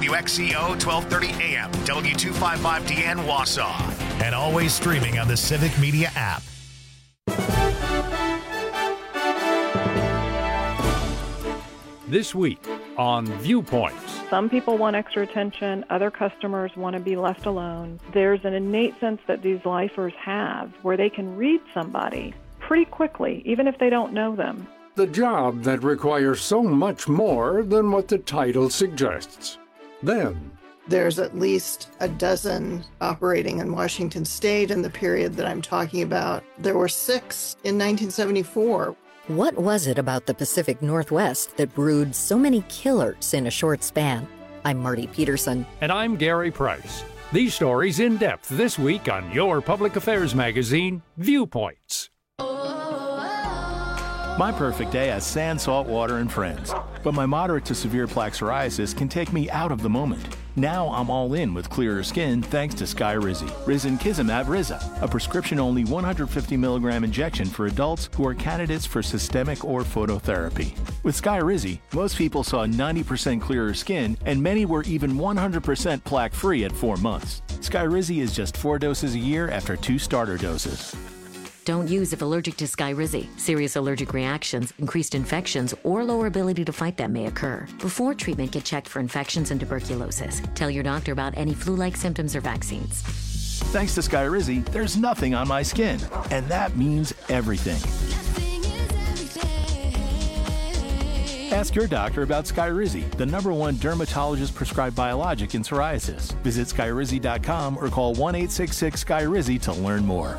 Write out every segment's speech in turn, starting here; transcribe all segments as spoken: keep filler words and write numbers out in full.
W X C O twelve thirty A M, W two fifty-five D N Wausau, and always streaming on the Civic Media app. This week on Viewpoints. Some people want extra attention. Other customers want to be left alone. There's an innate sense that these lifers have where they can read somebody pretty quickly, even if they don't know them. The job that requires so much more than what the title suggests. Then, there's at least a dozen operating in Washington State in the period that I'm talking about. There were six in nineteen seventy-four. What was it about the Pacific Northwest that brewed so many killers in a short span? I'm Marty Peterson. And I'm Gary Price. These stories in depth this week on your public affairs magazine, Viewpoints. My perfect day has sand, salt water, and friends. But my moderate to severe plaque psoriasis can take me out of the moment. Now I'm all in with clearer skin thanks to Skyrizi. Risankizumab Riza, a prescription-only one hundred fifty milligram injection for adults who are candidates for systemic or phototherapy. With Skyrizi, most people saw ninety percent clearer skin, and many were even one hundred percent plaque-free at four months. Skyrizi is just four doses a year after two starter doses. Don't use if allergic to Skyrizi. Serious allergic reactions, increased infections, or lower ability to fight them may occur. Before treatment, get checked for infections and tuberculosis. Tell your doctor about any flu-like symptoms or vaccines. Thanks to Skyrizi, there's nothing on my skin, and that means everything. Ask your doctor about Skyrizi, the number one dermatologist-prescribed biologic in psoriasis. Visit Skyrizi dot com or call one eight six six Skyrizi to learn more.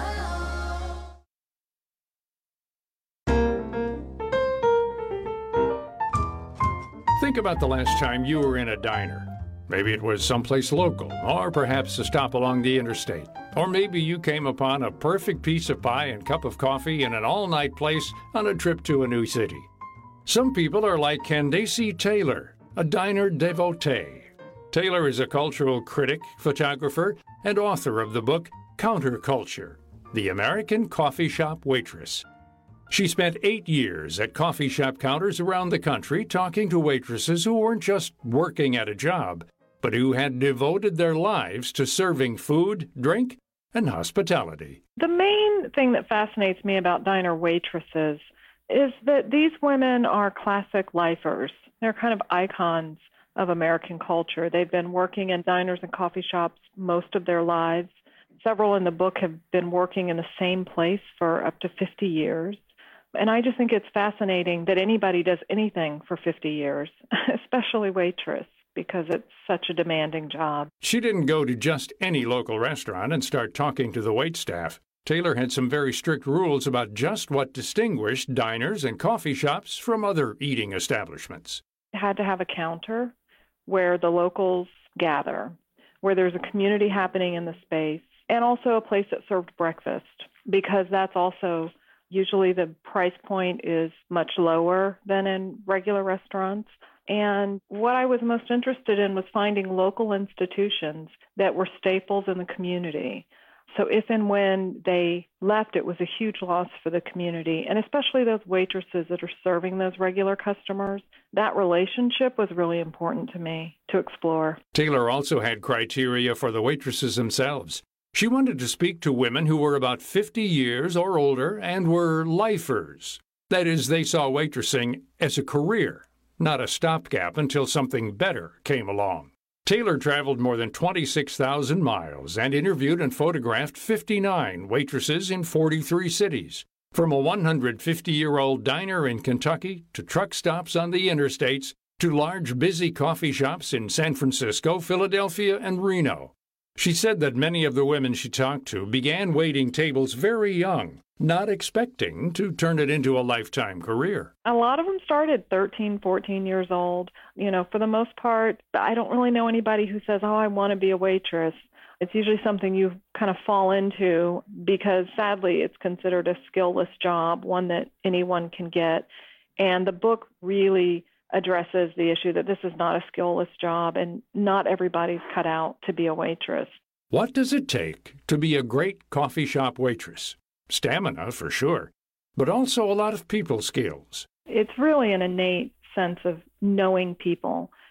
Think about the last time you were in a diner. Maybe it was someplace local, or perhaps a stop along the interstate. Or maybe you came upon a perfect piece of pie and cup of coffee in an all-night place on a trip to a new city. Some people are like Candace Taylor, a diner devotee. Taylor is a cultural critic, photographer, and author of the book Counterculture, The American Coffee Shop Waitress. She spent eight years at coffee shop counters around the country talking to waitresses who weren't just working at a job, but who had devoted their lives to serving food, drink, and hospitality. The main thing that fascinates me about diner waitresses is that these women are classic lifers. They're kind of icons of American culture. They've been working in diners and coffee shops most of their lives. Several in the book have been working in the same place for up to fifty years. And I just think it's fascinating that anybody does anything for fifty years, especially waitress, because it's such a demanding job. She didn't go to just any local restaurant and start talking to the waitstaff. Taylor had some very strict rules about just what distinguished diners and coffee shops from other eating establishments. It had to have a counter where the locals gather, where there's a community happening in the space, and also a place that served breakfast, because that's also usually the price point is much lower than in regular restaurants. And what I was most interested in was finding local institutions that were staples in the community. So if and when they left, it was a huge loss for the community, and especially those waitresses that are serving those regular customers. That relationship was really important to me to explore. Taylor also had criteria for the waitresses themselves. She wanted to speak to women who were about fifty years or older and were lifers. That is, they saw waitressing as a career, not a stopgap until something better came along. Taylor traveled more than twenty-six thousand miles and interviewed and photographed fifty-nine waitresses in forty-three cities, from a one hundred fifty-year-old diner in Kentucky to truck stops on the interstates to large, busy coffee shops in San Francisco, Philadelphia, and Reno. She said that many of the women she talked to began waiting tables very young, not expecting to turn it into a lifetime career. A lot of them started thirteen, fourteen years old. You know, for the most part, I don't really know anybody who says, oh, I want to be a waitress. It's usually something you kind of fall into because, sadly, it's considered a skillless job, one that anyone can get. And the book really addresses the issue that this is not a skillless job and not everybody's cut out to be a waitress. What does it take to be a great coffee shop waitress? Stamina, for sure, but also a lot of people skills. It's really an innate sense of knowing people,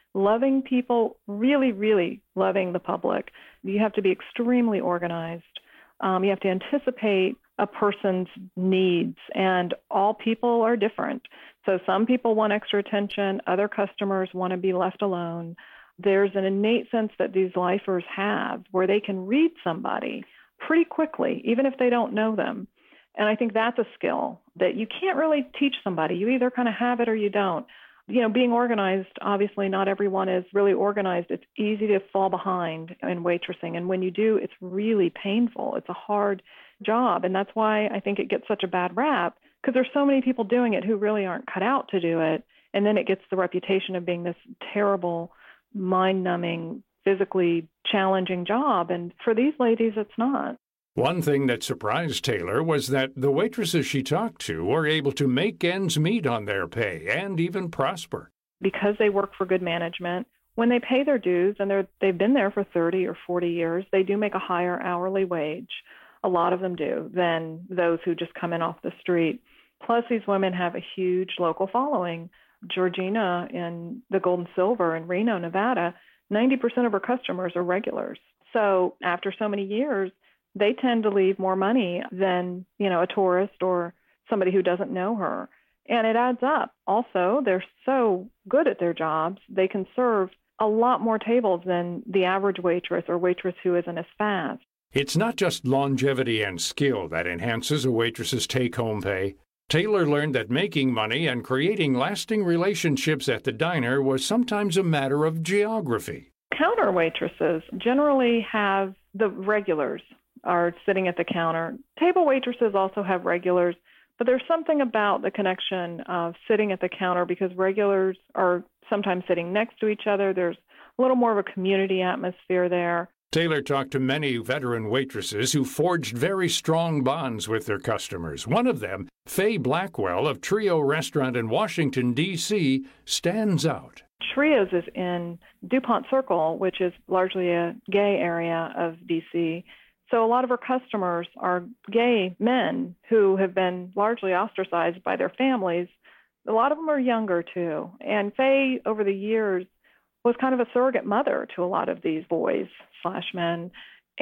loving people, really, really loving the public. You have to be extremely organized. Um, you have to anticipate a person's needs, and all people are different. So some people want extra attention. Other customers want to be left alone. There's an innate sense that these lifers have where they can read somebody pretty quickly, even if they don't know them. And I think that's a skill that you can't really teach somebody. You either kind of have it or you don't. You know, being organized, obviously not everyone is really organized. It's easy to fall behind in waitressing. And when you do, it's really painful. It's a hard job. And that's why I think it gets such a bad rap, because there's so many people doing it who really aren't cut out to do it. And then it gets the reputation of being this terrible, mind-numbing, physically challenging job. And for these ladies, it's not. One thing that surprised Taylor was that the waitresses she talked to were able to make ends meet on their pay and even prosper. Because they work for good management, when they pay their dues, and they're, they've been there for thirty or forty years, they do make a higher hourly wage. A lot of them do, than those who just come in off the street. Plus, these women have a huge local following. Georgina in the Gold and Silver in Reno, Nevada, ninety percent of her customers are regulars. So after so many years, they tend to leave more money than, you know, a tourist or somebody who doesn't know her. And it adds up. Also, they're so good at their jobs, they can serve a lot more tables than the average waitress or waitress who isn't as fast. It's not just longevity and skill that enhances a waitress's take-home pay. Taylor learned that making money and creating lasting relationships at the diner was sometimes a matter of geography. Counter waitresses generally have the regulars are sitting at the counter. Table waitresses also have regulars, but there's something about the connection of sitting at the counter because regulars are sometimes sitting next to each other. There's a little more of a community atmosphere there. Taylor talked to many veteran waitresses who forged very strong bonds with their customers. One of them, Faye Blackwell of Trio Restaurant in Washington, D C, stands out. Trio's is in DuPont Circle, which is largely a gay area of D C. So a lot of her customers are gay men who have been largely ostracized by their families. A lot of them are younger, too. And Faye, over the years, was kind of a surrogate mother to a lot of these boys slash men.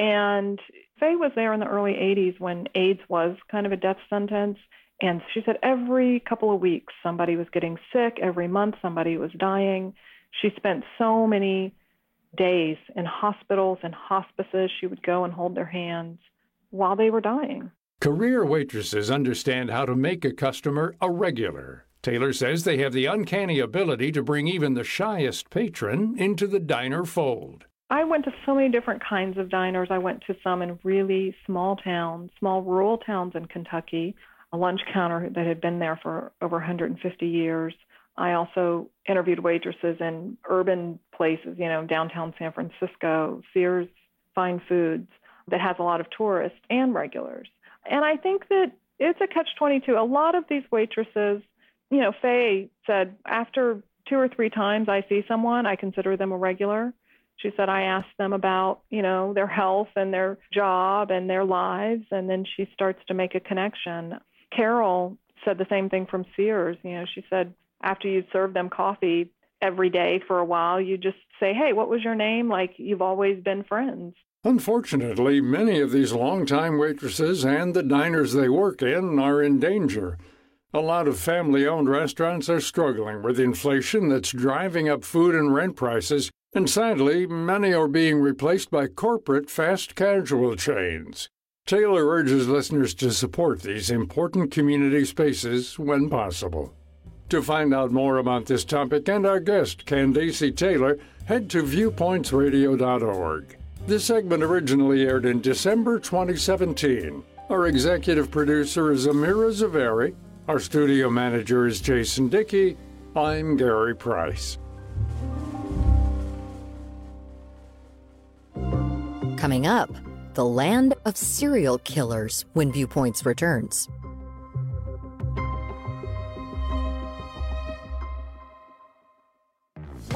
And Faye was there in the early eighties when AIDS was kind of a death sentence. And she said every couple of weeks somebody was getting sick. Every month somebody was dying. She spent so many days in hospitals and hospices. She would go and hold their hands while they were dying. Career waitresses understand how to make a customer a regular. Taylor says they have the uncanny ability to bring even the shyest patron into the diner fold. I went to so many different kinds of diners. I went to some in really small towns, small rural towns in Kentucky, a lunch counter that had been there for over one hundred fifty years. I also interviewed waitresses in urban places, you know, downtown San Francisco, Sears Fine Foods, that has a lot of tourists and regulars. And I think that it's a catch twenty-two. A lot of these waitresses, you know, Faye said, after two or three times I see someone, I consider them a regular. She said, I ask them about, you know, their health and their job and their lives, and then she starts to make a connection. Carol said the same thing from Sears. You know, she said, after you serve them coffee every day for a while, you just say, hey, what was your name? Like you've always been friends. Unfortunately, many of these longtime waitresses and the diners they work in are in danger. A lot of family-owned restaurants are struggling with inflation that's driving up food and rent prices, and sadly, many are being replaced by corporate fast casual chains. Taylor urges listeners to support these important community spaces when possible. To find out more about this topic and our guest, Candace Taylor, head to viewpoints radio dot org. This segment originally aired in December twenty seventeen. Our executive producer is Amira Zaveri. Our studio manager is Jason Dickey. I'm Gary Price. Coming up, the land of serial killers when Viewpoints returns. What's on your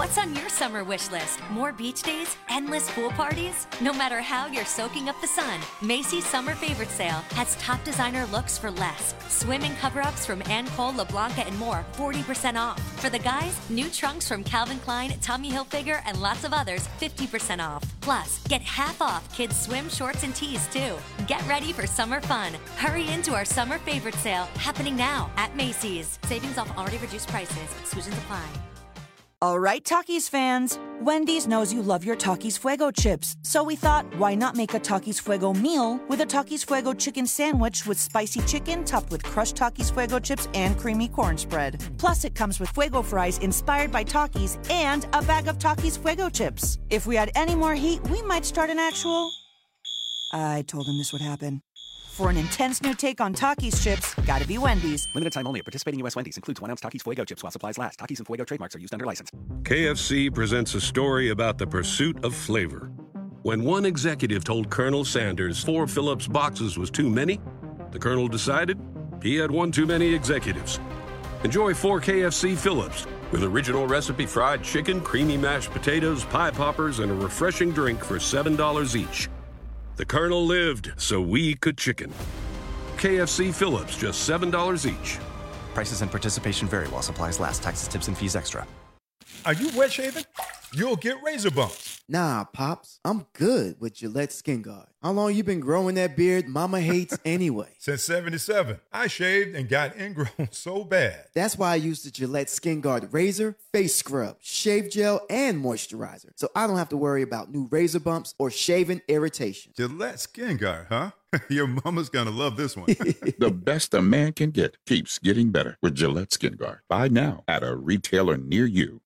summer wish list? More beach days? Endless pool parties? No matter how you're soaking up the sun, Macy's Summer Favorite Sale has top designer looks for less. Swimming cover-ups from Anne Cole, LeBlanca, and more, forty percent off. For the guys, new trunks from Calvin Klein, Tommy Hilfiger, and lots of others, fifty percent off. Plus, get half off kids' swim shorts and tees, too. Get ready for summer fun. Hurry into our Summer Favorite Sale, happening now at Macy's. Savings off already reduced prices. Exclusions apply. All right, Takis fans. Wendy's knows you love your Takis Fuego chips, so we thought, why not make a Takis Fuego meal with a Takis Fuego chicken sandwich with spicy chicken topped with crushed Takis Fuego chips and creamy corn spread. Plus, it comes with Fuego fries inspired by Takis and a bag of Takis Fuego chips. If we had any more heat, we might start an actual... I told him this would happen. For an intense new take on Takis chips, gotta be Wendy's. Limited time only at participating U S Wendy's. Includes one ounce Takis Fuego chips while supplies last. Takis and Fuego trademarks are used under license. K F C presents a story about the pursuit of flavor. When one executive told Colonel Sanders four Phillips boxes was too many, the Colonel decided he had one too many executives. Enjoy four K F C Phillips with original recipe fried chicken, creamy mashed potatoes, pie poppers, and a refreshing drink for seven dollars each. The Colonel lived so we could chicken. K F C Phillips, just seven dollars each. Prices and participation vary while supplies last. Taxes, tips, and fees extra. Are you wet shaving? You'll get razor bumps. Nah, Pops. I'm good with Gillette Skin Guard. How long you been growing that beard Mama hates anyway? Since seventy-seven. I shaved and got ingrown so bad. That's why I use the Gillette Skin Guard razor, face scrub, shave gel, and moisturizer. So I don't have to worry about new razor bumps or shaving irritation. Gillette Skin Guard, huh? Your mama's gonna love this one. The best a man can get keeps getting better with Gillette Skin Guard. Buy now at a retailer near you.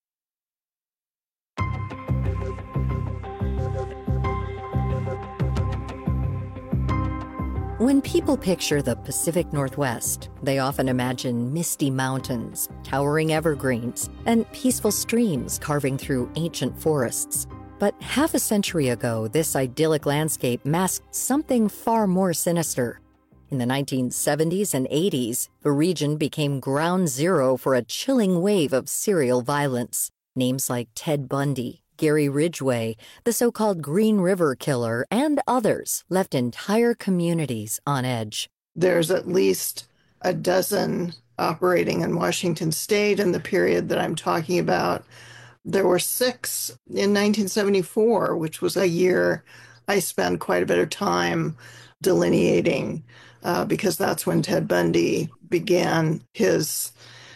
When people picture the Pacific Northwest, they often imagine misty mountains, towering evergreens, and peaceful streams carving through ancient forests. But half a century ago, this idyllic landscape masked something far more sinister. In the nineteen seventies and eighties, the region became ground zero for a chilling wave of serial violence. Names like Ted Bundy, Gary Ridgway, the so-called Green River Killer, and others left entire communities on edge. There's at least a dozen operating in Washington state in the period that I'm talking about. There were six in nineteen seventy-four, which was a year I spent quite a bit of time delineating, uh, because that's when Ted Bundy began his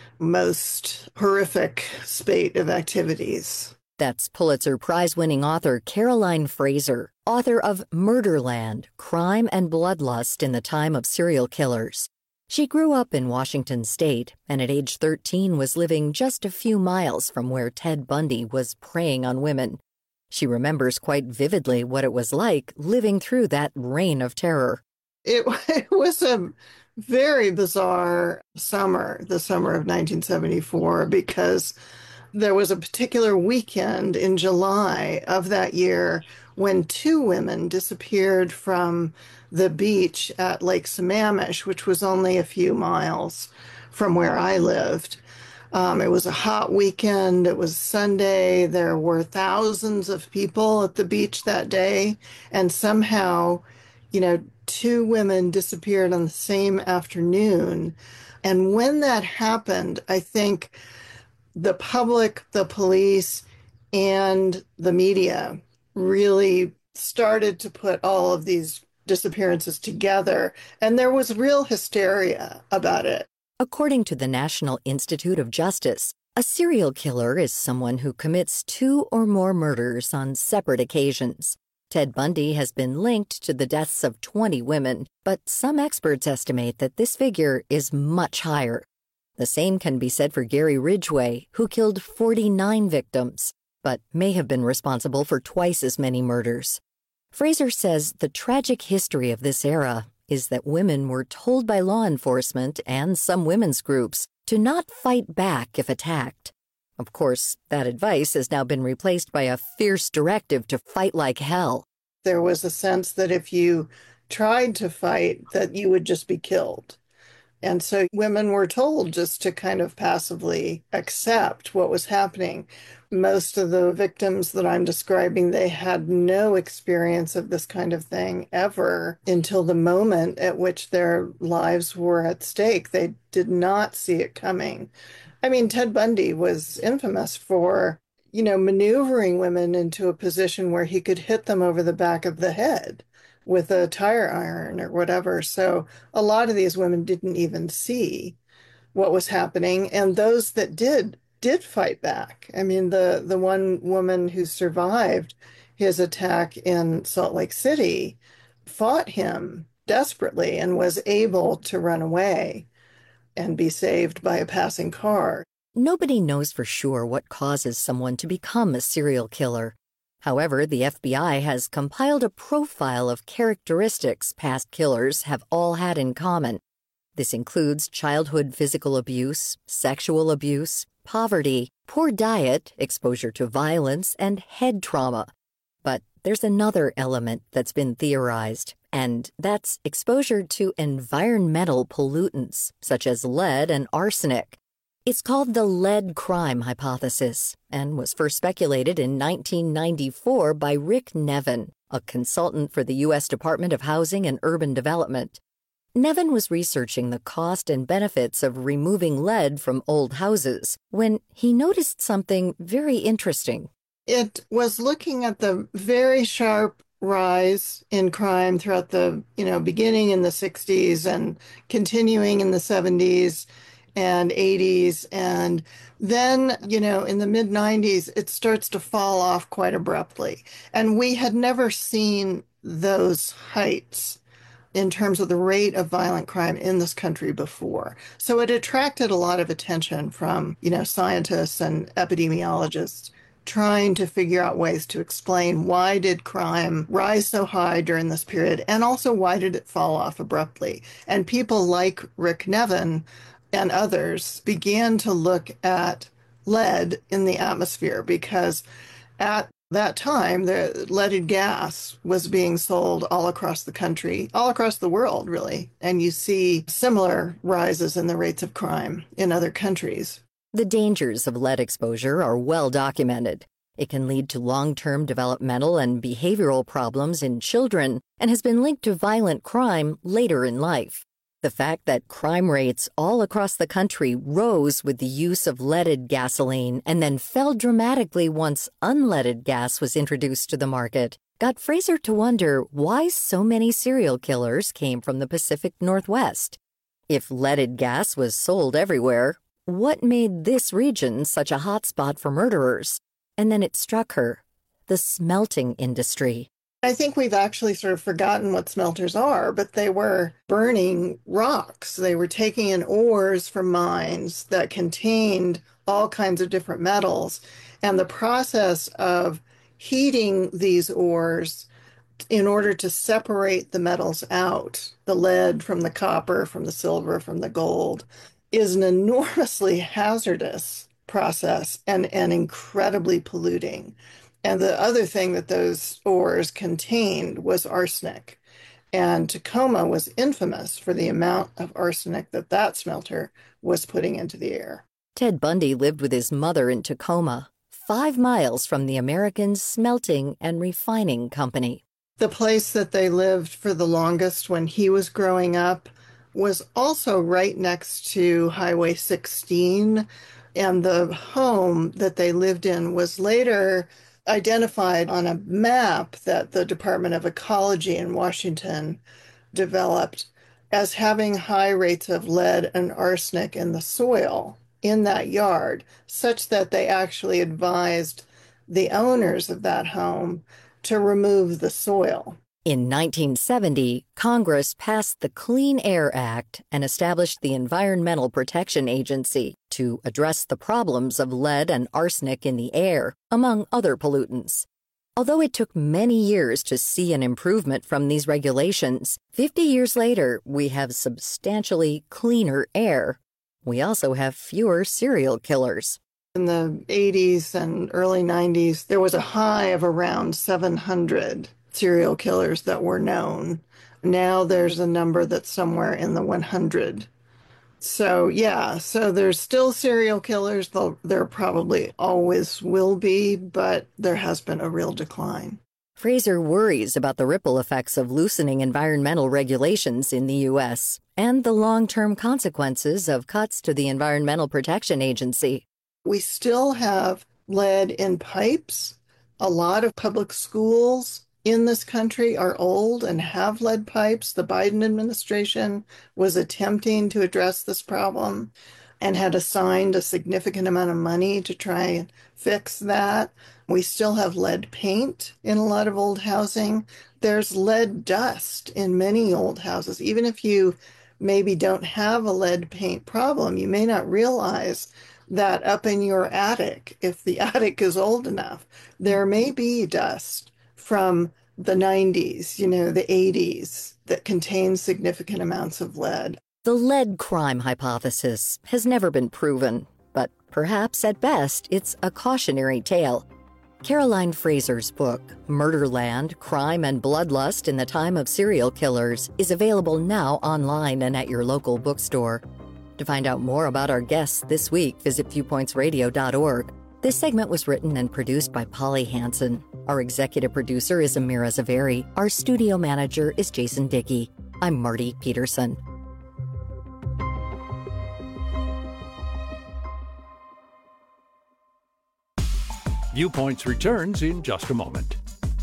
most horrific spate of activities. That's Pulitzer Prize-winning author Caroline Fraser, author of Murderland, Crime and Bloodlust in the Time of Serial Killers. She grew up in Washington state and at age thirteen was living just a few miles from where Ted Bundy was preying on women. She remembers quite vividly what it was like living through that reign of terror. It, it was a very bizarre summer, the summer of nineteen seventy-four, because there was a particular weekend in July of that year when two women disappeared from the beach at Lake Sammamish, which was only a few miles from where I lived. Um, it was a hot weekend. It was Sunday. There were thousands of people at the beach that day. And somehow, you know, two women disappeared on the same afternoon. And when that happened, I think the public, the police, and the media really started to put all of these disappearances together, and there was real hysteria about it. According to the National Institute of Justice, a serial killer is someone who commits two or more murders on separate occasions. Ted Bundy has been linked to the deaths of twenty women, but some experts estimate that this figure is much higher. The same can be said for Gary Ridgway, who killed forty-nine victims, but may have been responsible for twice as many murders. Fraser says the tragic history of this era is that women were told by law enforcement and some women's groups to not fight back if attacked. Of course, that advice has now been replaced by a fierce directive to fight like hell. There was a sense that if you tried to fight, that you would just be killed. And so women were told just to kind of passively accept what was happening. most of the victims that I'm describing, they had no experience of this kind of thing ever until the moment at which their lives were at stake. They did not see it coming. I mean, Ted Bundy was infamous for, you know, maneuvering women into a position where he could hit them over the back of the head with a tire iron or whatever. So a lot of these women didn't even see what was happening. And those that did, did fight back. I mean, the, the one woman who survived his attack in Salt Lake City fought him desperately and was able to run away and be saved by a passing car. Nobody knows for sure what causes someone to become a serial killer. However, the F B I has compiled a profile of characteristics past killers have all had in common. This includes childhood physical abuse, sexual abuse, poverty, poor diet, exposure to violence, and head trauma. But there's another element that's been theorized, and that's exposure to environmental pollutants, such as lead and arsenic. It's called the lead crime hypothesis, and was first speculated in nineteen ninety-four by Rick Nevin, a consultant for the U S Department of Housing and Urban Development. Nevin was researching the cost and benefits of removing lead from old houses when he noticed something very interesting. It was looking at the very sharp rise in crime throughout the, you know, beginning in the sixties and continuing in the seventies and eighties. And then, you know, in the mid nineties, it starts to fall off quite abruptly. And we had never seen those heights in terms of the rate of violent crime in this country before. So it attracted a lot of attention from, you know, scientists and epidemiologists trying to figure out ways to explain why did crime rise so high during this period, and also why did it fall off abruptly. And people like Rick Nevin and others began to look at lead in the atmosphere, because at that time, the leaded gas was being sold all across the country, all across the world, really. And you see similar rises in the rates of crime in other countries. The dangers of lead exposure are well documented. It can lead to long-term developmental and behavioral problems in children and has been linked to violent crime later in life. The fact that crime rates all across the country rose with the use of leaded gasoline and then fell dramatically once unleaded gas was introduced to the market got Fraser to wonder why so many serial killers came from the Pacific Northwest. If leaded gas was sold everywhere, what made this region such a hotspot for murderers? And then it struck her, the smelting industry. I think we've actually sort of forgotten what smelters are, but they were burning rocks. They were taking in ores from mines that contained all kinds of different metals. And the process of heating these ores in order to separate the metals out, the lead from the copper, from the silver, from the gold, is an enormously hazardous process and, and incredibly polluting. And the other thing that those ores contained was arsenic. And Tacoma was infamous for the amount of arsenic that that smelter was putting into the air. Ted Bundy lived with his mother in Tacoma, five miles from the American Smelting and Refining Company. The place that they lived for the longest when he was growing up was also right next to Highway sixteen. And the home that they lived in was later identified on a map that the Department of Ecology in Washington developed as having high rates of lead and arsenic in the soil in that yard, such that they actually advised the owners of that home to remove the soil. In nineteen seventy, Congress passed the Clean Air Act and established the Environmental Protection Agency to address the problems of lead and arsenic in the air, among other pollutants. Although it took many years to see an improvement from these regulations, fifty years later, we have substantially cleaner air. We also have fewer serial killers. In the eighties and early nineties, there was a high of around seven hundred serial killers that were known. Now there's a number that's somewhere in the one hundred So, yeah, so there's still serial killers. Though there probably always will be, but there has been a real decline. Fraser worries about the ripple effects of loosening environmental regulations in the U S and the long-term consequences of cuts to the Environmental Protection Agency. We still have lead in pipes. A lot of public schools in this country are old and have lead pipes. The Biden administration was attempting to address this problem and had assigned a significant amount of money to try and fix that. We still have lead paint in a lot of old housing. There's lead dust in many old houses. Even if you maybe don't have a lead paint problem, you may not realize that up in your attic, if the attic is old enough, there may be dust from the nineties, you know, the eighties that contains significant amounts of lead. The lead crime hypothesis has never been proven, but perhaps at best it's a cautionary tale. Caroline Fraser's book, Murderland, Crime and Bloodlust in the Time of Serial Killers, is available now online and at your local bookstore. To find out more about our guests this week, visit viewpoints radio dot org. This segment was written and produced by Polly Hansen. Our executive producer is Amira Zaveri. Our studio manager is Jason Dickey. I'm Marty Peterson. Viewpoints returns in just a moment.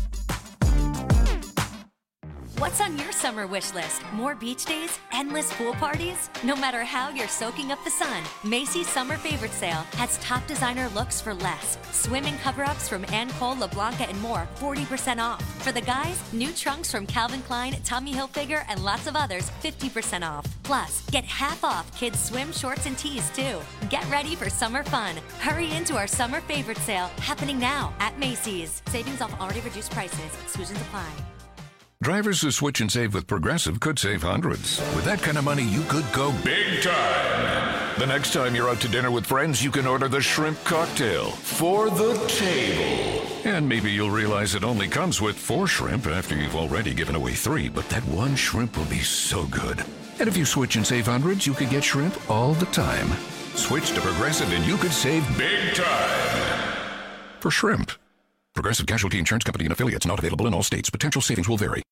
What's on your summer wish list? More beach days? Endless pool parties? No matter how you're soaking up the sun, Macy's Summer Favorite Sale has top designer looks for less. Swimming cover-ups from Anne Cole, LeBlanca, and more, forty percent off. For the guys, new trunks from Calvin Klein, Tommy Hilfiger, and lots of others, fifty percent off. Plus, get half off kids' swim shorts and tees, too. Get ready for summer fun. Hurry into our Summer Favorite Sale, happening now at Macy's. Savings off already reduced prices. Exclusions apply. Drivers who switch and save with Progressive could save hundreds. With that kind of money, you could go big time. The next time you're out to dinner with friends, you can order the shrimp cocktail for the table. And maybe you'll realize it only comes with four shrimp after you've already given away three, but that one shrimp will be so good. And if you switch and save hundreds, you could get shrimp all the time. Switch to Progressive and you could save big time. For shrimp. Progressive Casualty Insurance Company and affiliates, not available in all states. Potential savings will vary.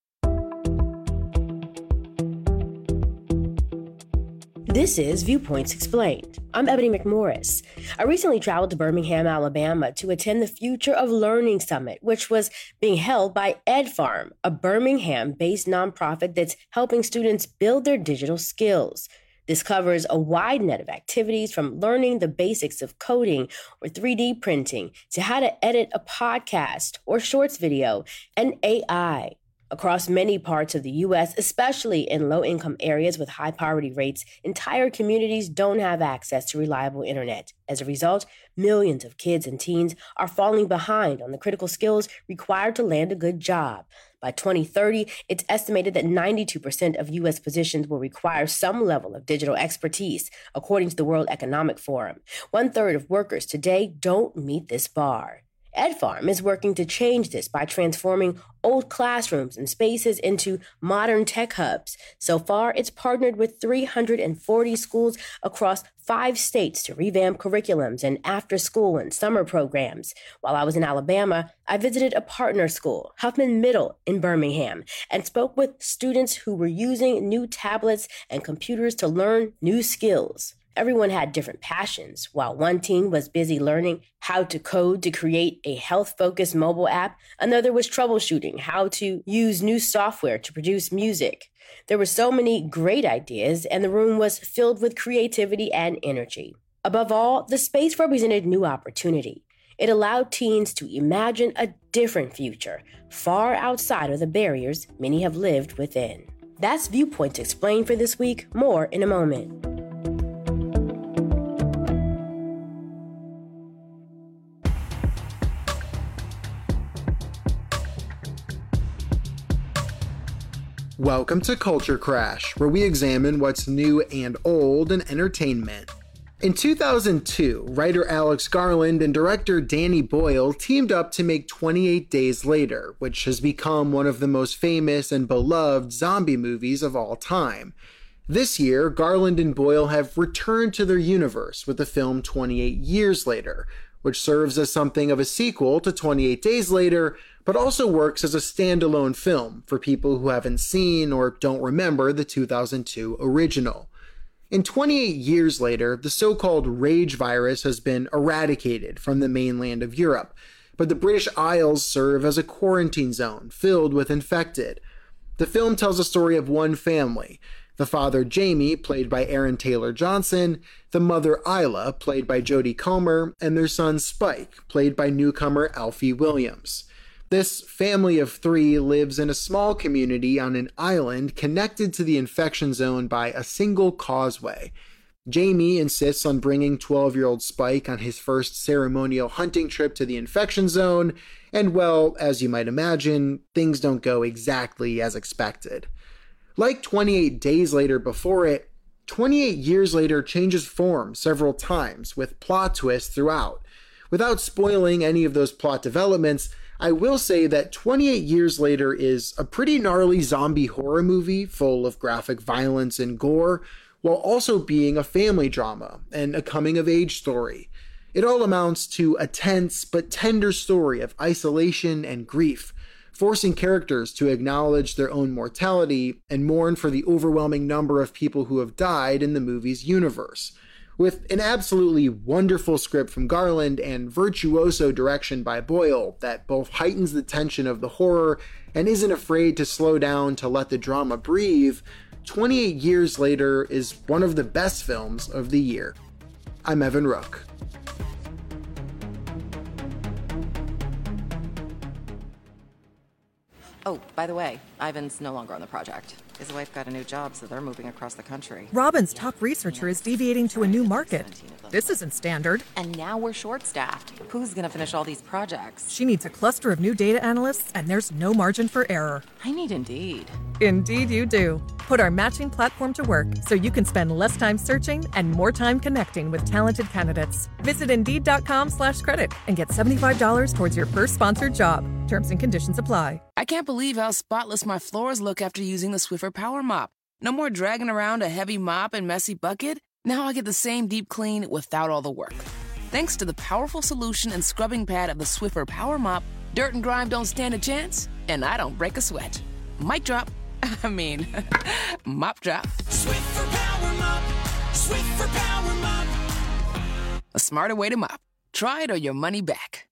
This is Viewpoints Explained. I'm Ebony McMorris. I recently traveled to Birmingham, Alabama to attend the Future of Learning Summit, which was being held by EdFarm, a Birmingham-based nonprofit that's helping students build their digital skills. This covers a wide net of activities from learning the basics of coding or three D printing to how to edit a podcast or shorts video and A I. Across many parts of the U S, especially in low-income areas with high poverty rates, entire communities don't have access to reliable internet. As a result, millions of kids and teens are falling behind on the critical skills required to land a good job. By twenty thirty, it's estimated that ninety-two percent of U S positions will require some level of digital expertise, according to the World Economic Forum. One-third of workers today don't meet this bar. EdFarm is working to change this by transforming old classrooms and spaces into modern tech hubs. So far, it's partnered with three hundred forty schools across five states to revamp curriculums and after-school and summer programs. While I was in Alabama, I visited a partner school, Huffman Middle in Birmingham, and spoke with students who were using new tablets and computers to learn new skills. Everyone had different passions. While one teen was busy learning how to code to create a health-focused mobile app, another was troubleshooting how to use new software to produce music. There were so many great ideas, and the room was filled with creativity and energy. Above all, the space represented new opportunity. It allowed teens to imagine a different future, far outside of the barriers many have lived within. That's Viewpoints Explained for this week. More in a moment. Welcome to Culture Crash, where we examine what's new and old in entertainment. In two thousand two, writer Alex Garland and director Danny Boyle teamed up to make twenty-eight Days Later, which has become one of the most famous and beloved zombie movies of all time. This year, Garland and Boyle have returned to their universe with the film twenty-eight years later, which serves as something of a sequel to twenty-eight days later, but also works as a standalone film for people who haven't seen or don't remember the two thousand two original. In twenty-eight years later, the so-called rage virus has been eradicated from the mainland of Europe, but the British Isles serve as a quarantine zone filled with infected. The film tells the story of one family: the father Jamie, played by Aaron Taylor Johnson, the mother Isla, played by Jodie Comer, and their son Spike, played by newcomer Alfie Williams. This family of three lives in a small community on an island connected to the infection zone by a single causeway. Jamie insists on bringing twelve-year-old Spike on his first ceremonial hunting trip to the infection zone, and well, as you might imagine, things don't go exactly as expected. Like twenty-eight days later before it, twenty-eight years later changes form several times, with plot twists throughout. Without spoiling any of those plot developments, I will say that twenty-eight years later is a pretty gnarly zombie horror movie full of graphic violence and gore, while also being a family drama and a coming-of-age story. It all amounts to a tense but tender story of isolation and grief, forcing characters to acknowledge their own mortality and mourn for the overwhelming number of people who have died in the movie's universe. With an absolutely wonderful script from Garland and virtuoso direction by Boyle that both heightens the tension of the horror and isn't afraid to slow down to let the drama breathe, twenty-eight years later is one of the best films of the year. I'm Evan Rook. Oh, by the way, Ivan's no longer on the project. His wife got a new job, so they're moving across the country. Robin's top researcher is deviating to a new market. This isn't standard. And now we're short-staffed. Who's going to finish all these projects? She needs a cluster of new data analysts, and there's no margin for error. I need Indeed. Indeed you do. Put our matching platform to work so you can spend less time searching and more time connecting with talented candidates. Visit Indeed.com slash credit and get seventy-five dollars towards your first sponsored job. Terms and conditions apply. I can't believe how spotless my floors look after using the Swiffer Power Mop. No more dragging around a heavy mop and messy bucket. Now I get the same deep clean without all the work. Thanks to the powerful solution and scrubbing pad of the Swiffer Power Mop, dirt and grime don't stand a chance, and I don't break a sweat. Mic drop. I mean, mop drop. Swiffer Power Mop. Swiffer Power Mop. A smarter way to mop. Try it or your money back.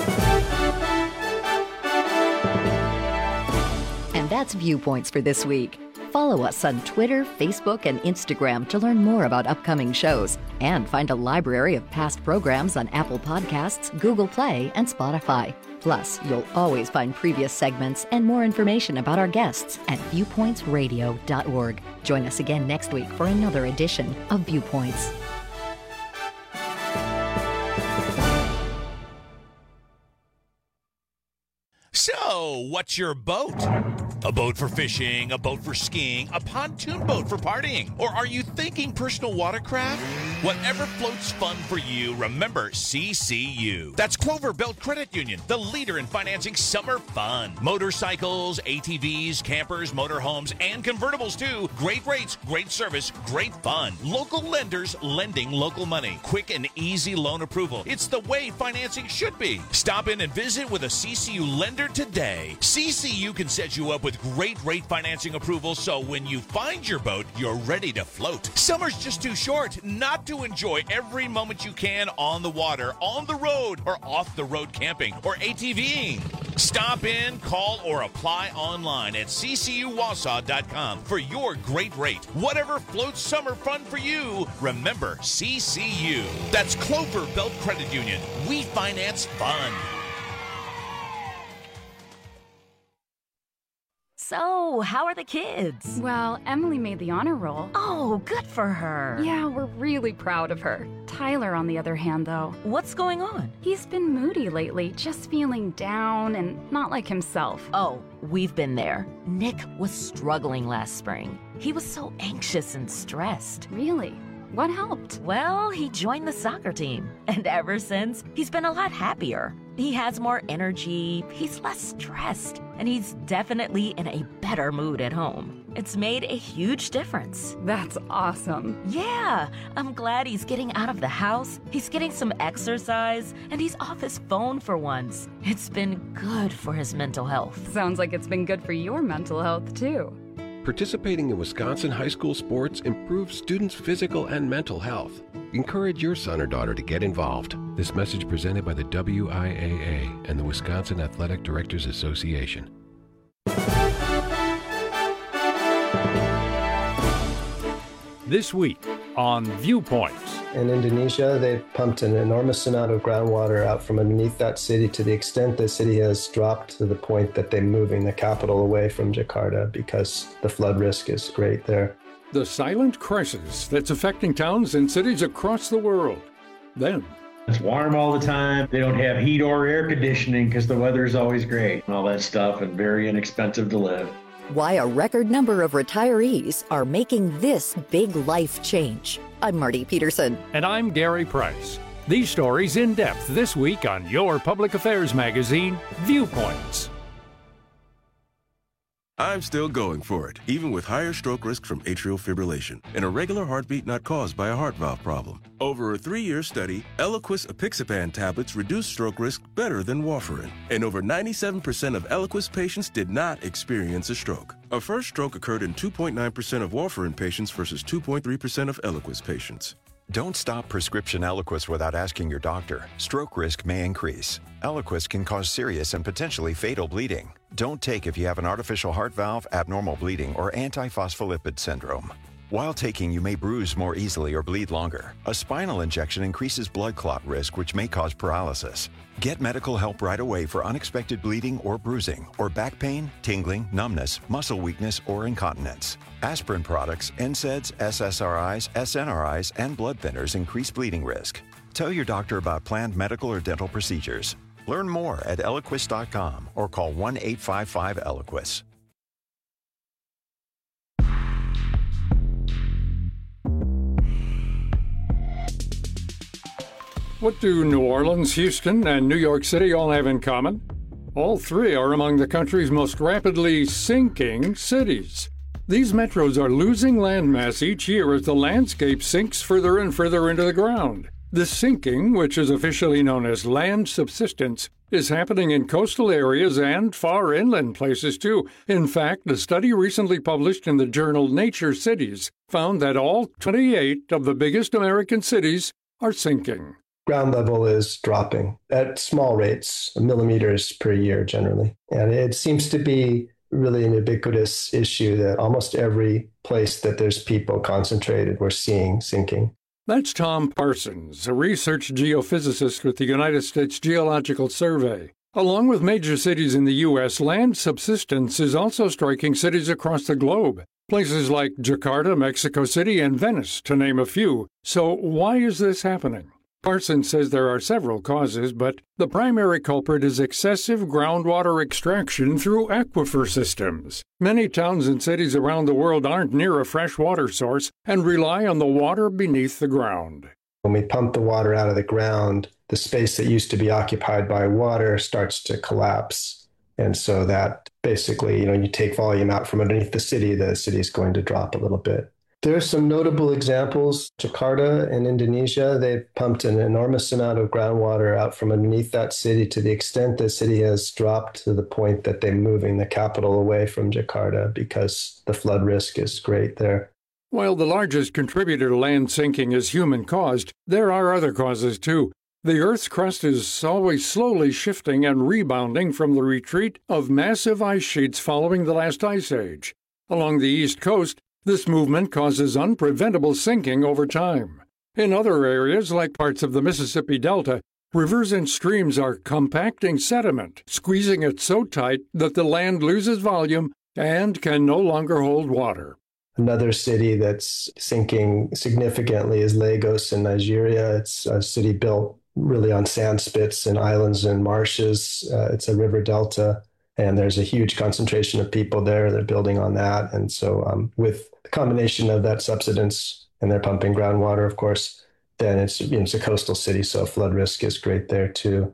And that's Viewpoints for this week. Follow us on Twitter, Facebook, and Instagram to learn more about upcoming shows and find a library of past programs on Apple Podcasts, Google Play, and Spotify. Plus, you'll always find previous segments and more information about our guests at viewpoints radio dot org. Join us again next week for another edition of Viewpoints. So, what's your boat? A boat for fishing, a boat for skiing, a pontoon boat for partying? Or are you thinking personal watercraft? Whatever floats fun for you, remember C C U. That's Clover Belt Credit Union, the leader in financing summer fun. Motorcycles, A T Vs, campers, motorhomes, and convertibles too. Great rates, great service, great fun. Local lenders lending local money. Quick and easy loan approval. It's the way financing should be. Stop in and visit with a C C U lender today. C C U can set you up with great rate financing approval, so when you find your boat, you're ready to float. Summer's just too short not to enjoy every moment you can on the water, on the road, or off the road camping or ATVing. Stop in, call, or apply online at c c u wausau dot com for your great rate. Whatever floats summer fun for you, remember C C U. That's Clover Belt Credit Union. We finance fun. So, how are the kids? Well, Emily made the honor roll. Oh, good for her. Yeah, we're really proud of her. Tyler, on the other hand, though. What's going on? He's been moody lately, just feeling down and not like himself. Oh, we've been there. Nick was struggling last spring. He was so anxious and stressed. Really? What helped? Well, he joined the soccer team. And ever since, he's been a lot happier. He has more energy, he's less stressed, and he's definitely in a better mood at home. It's made a huge difference. That's awesome. Yeah, I'm glad he's getting out of the house, he's getting some exercise, and he's off his phone for once. It's been good for his mental health. Sounds like it's been good for your mental health, too. Participating in Wisconsin high school sports improves students' physical and mental health. Encourage your son or daughter to get involved. This message presented by the W I A A and the Wisconsin Athletic Directors Association. This week on Viewpoints. In Indonesia, they've pumped an enormous amount of groundwater out from underneath that city to the extent the city has dropped to the point that they're moving the capital away from Jakarta because the flood risk is great there. The silent crisis that's affecting towns and cities across the world. Then, it's warm all the time. They don't have heat or air conditioning because the weather is always great and all that stuff and very inexpensive to live. Why a record number of retirees are making this big life change. I'm Marty Peterson. And I'm Gary Price. These stories in depth this week on your public affairs magazine, Viewpoints. I'm still going for it, even with higher stroke risk from atrial fibrillation, an irregular heartbeat not caused by a heart valve problem. Over a three-year study, Eliquis apixaban tablets reduced stroke risk better than warfarin, and over ninety-seven percent of Eliquis patients did not experience a stroke. A first stroke occurred in two point nine percent of warfarin patients versus two point three percent of Eliquis patients. Don't stop prescription Eliquis without asking your doctor. Stroke risk may increase. Eliquis can cause serious and potentially fatal bleeding. Don't take if you have an artificial heart valve, abnormal bleeding, or antiphospholipid syndrome. While taking, you may bruise more easily or bleed longer. A spinal injection increases blood clot risk, which may cause paralysis. Get medical help right away for unexpected bleeding or bruising, or back pain, tingling, numbness, muscle weakness, or incontinence. Aspirin products, N SAIDs, S S R Is, S N R Is, and blood thinners increase bleeding risk. Tell your doctor about planned medical or dental procedures. Learn more at Eliquis dot com or call one eight five five Eliquis. What do New Orleans, Houston, and New York City all have in common? All three are among the country's most rapidly sinking cities. These metros are losing landmass each year as the landscape sinks further and further into the ground. This sinking, which is officially known as land subsidence, is happening in coastal areas and far inland places too. In fact, a study recently published in the journal Nature Cities found that all twenty-eight of the biggest American cities are sinking. Ground level is dropping at small rates, millimeters per year generally. And it seems to be really an ubiquitous issue that almost every place that there's people concentrated, we're seeing sinking. That's Tom Parsons, a research geophysicist with the United States Geological Survey. Along with major cities in the U S, land subsidence is also striking cities across the globe. Places like Jakarta, Mexico City, and Venice, to name a few. So why is this happening? Parsons says there are several causes, but the primary culprit is excessive groundwater extraction through aquifer systems. Many towns and cities around the world aren't near a fresh water source and rely on the water beneath the ground. When we pump the water out of the ground, the space that used to be occupied by water starts to collapse. And so that basically, you know, you take volume out from underneath the city, the city is going to drop a little bit. There are some notable examples. Jakarta in Indonesia, they've pumped an enormous amount of groundwater out from underneath that city to the extent the city has dropped to the point that they're moving the capital away from Jakarta because the flood risk is great there. While the largest contributor to land sinking is human-caused, there are other causes too. The Earth's crust is always slowly shifting and rebounding from the retreat of massive ice sheets following the last ice age. Along the East Coast, this movement causes unpreventable sinking over time. In other areas, like parts of the Mississippi Delta, rivers and streams are compacting sediment, squeezing it so tight that the land loses volume and can no longer hold water. Another city that's sinking significantly is Lagos in Nigeria. It's a city built really on sand spits and islands and marshes. Uh, it's a river delta. And there's a huge concentration of people there. They're building on that. And so um, with the combination of that subsidence and they're pumping groundwater, of course, then it's, you know, it's a coastal city. So flood risk is great there too.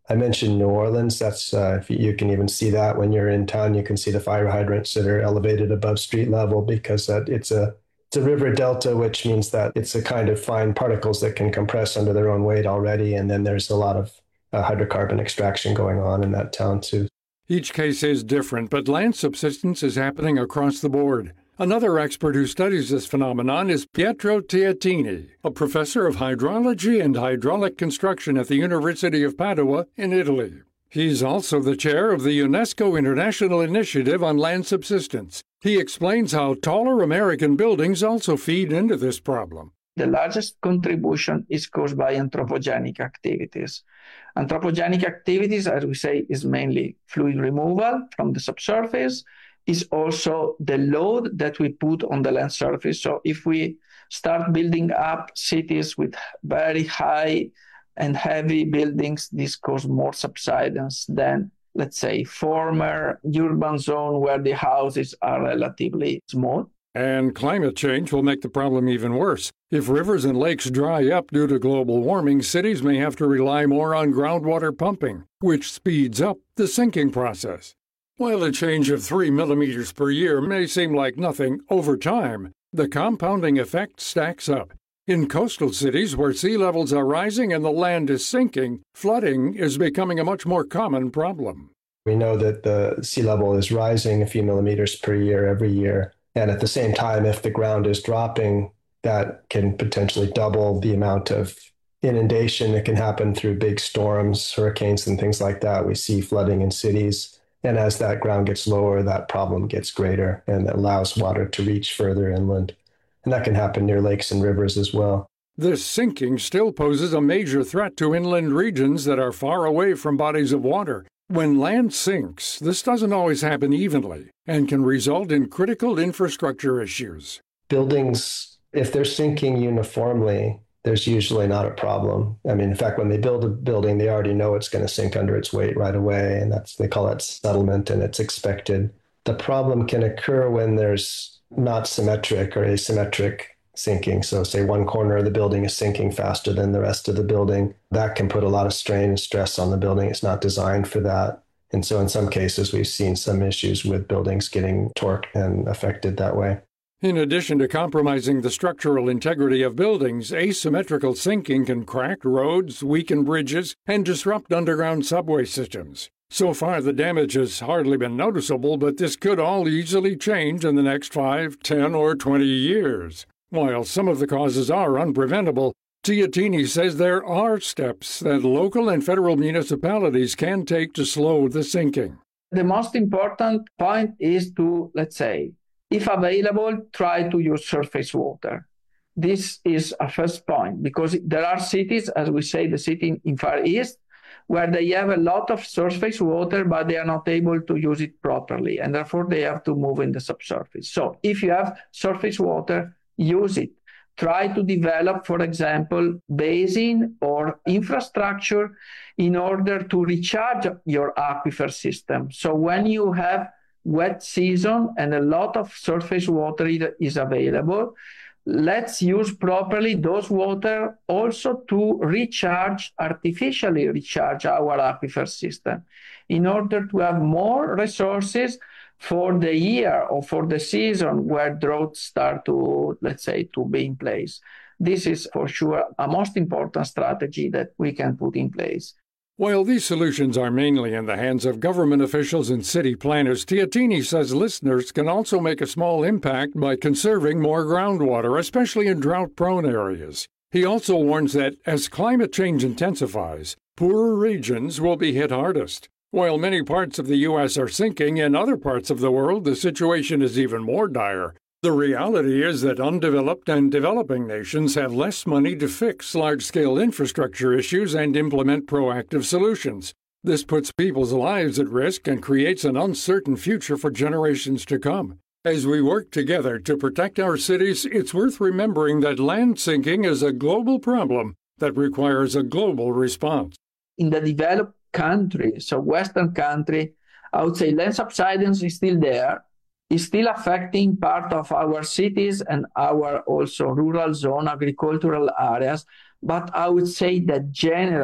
I mentioned New Orleans. That's uh, if you, you can even see that when you're in town. You can see the fire hydrants that are elevated above street level because that it's a it's a river delta, which means that it's a kind of fine particles that can compress under their own weight already. And then there's a lot of uh, hydrocarbon extraction going on in that town too. Each case is different, but land subsidence is happening across the board. Another expert who studies this phenomenon is Pietro Teatini, a professor of hydrology and hydraulic construction at the University of Padua in Italy. He's also the chair of the UNESCO International Initiative on Land Subsistence. He explains how taller American buildings also feed into this problem. The largest contribution is caused by anthropogenic activities. Anthropogenic activities, as we say, is mainly fluid removal from the subsurface, is also the load that we put on the land surface. So if we start building up cities with very high and heavy buildings, this causes more subsidence than, let's say, former urban zone where the houses are relatively small. And climate change will make the problem even worse. If rivers and lakes dry up due to global warming, cities may have to rely more on groundwater pumping, which speeds up the sinking process. While a change of three millimeters per year may seem like nothing over time, the compounding effect stacks up. In coastal cities where sea levels are rising and the land is sinking, flooding is becoming a much more common problem. We know that the sea level is rising a few millimeters per year every year. And at the same time, if the ground is dropping, that can potentially double the amount of inundation that can happen through big storms, hurricanes, and things like that. We see flooding in cities. And as that ground gets lower, that problem gets greater and allows water to reach further inland. And that can happen near lakes and rivers as well. This sinking still poses a major threat to inland regions that are far away from bodies of water. When land sinks, this doesn't always happen evenly and can result in critical infrastructure issues. Buildings, if they're sinking uniformly, there's usually not a problem. I mean, in fact, when they build a building, they already know it's going to sink under its weight right away, and that's they call it settlement, and it's expected. The problem can occur when there's not symmetric or asymmetric sinking. So say one corner of the building is sinking faster than the rest of the building. That can put a lot of strain and stress on the building. It's not designed for that. And so in some cases, we've seen some issues with buildings getting torqued and affected that way. In addition to compromising the structural integrity of buildings, asymmetrical sinking can crack roads, weaken bridges, and disrupt underground subway systems. So far, the damage has hardly been noticeable, but this could all easily change in the next five, ten, or twenty years. While some of the causes are unpreventable, Teatini says there are steps that local and federal municipalities can take to slow the sinking. The most important point is to, let's say, if available, try to use surface water. This is a first point because there are cities, as we say, the city in Far East, where they have a lot of surface water, but they are not able to use it properly, and therefore they have to move in the subsurface. So if you have surface water, use it. Try to develop, for example, basin or infrastructure in order to recharge your aquifer system. So when you have wet season and a lot of surface water is available, let's use properly those water also to recharge, artificially recharge our aquifer system in order to have more resources for the year or for the season where droughts start to, let's say, to be in place. This is for sure a most important strategy that we can put in place. While these solutions are mainly in the hands of government officials and city planners, Teatini says listeners can also make a small impact by conserving more groundwater, especially in drought-prone areas. He also warns that as climate change intensifies, poorer regions will be hit hardest. While many parts of the U S are sinking, in other parts of the world the situation is even more dire. The reality is that undeveloped and developing nations have less money to fix large-scale infrastructure issues and implement proactive solutions. This puts people's lives at risk and creates an uncertain future for generations to come. As we work together to protect our cities, it's worth remembering that land sinking is a global problem that requires a global response. In the developed country, so Western country, I would say land subsidence is still there. Is still affecting part of our cities and our also rural zone, agricultural areas. But I would say that generally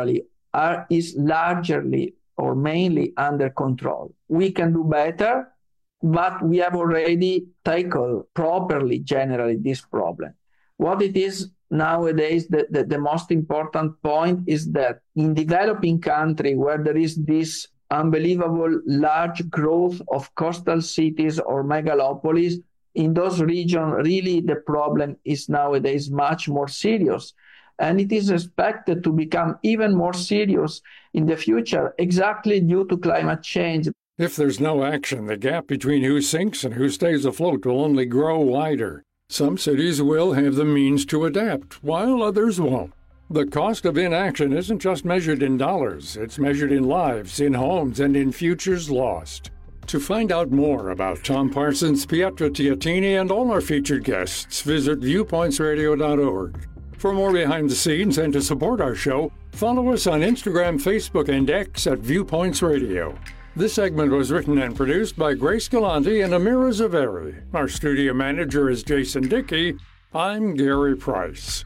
are, is largely or mainly under control. We can do better, but we have already tackled properly, generally, this problem. What it is nowadays, the, the, the most important point is that in developing countries where there is this unbelievable large growth of coastal cities or megalopolis, in those regions, really the problem is nowadays much more serious. And it is expected to become even more serious in the future, exactly due to climate change. If there's no action, the gap between who sinks and who stays afloat will only grow wider. Some cities will have the means to adapt, while others won't. The cost of inaction isn't just measured in dollars, it's measured in lives, in homes, and in futures lost. To find out more about Tom Parsons, Pietro Teatini, and all our featured guests, visit viewpoints radio dot org. For more behind the scenes and to support our show, follow us on Instagram, Facebook, and X at Viewpoints Radio. This segment was written and produced by Grace Galante and Amira Zaveri. Our studio manager is Jason Dickey. I'm Gary Price.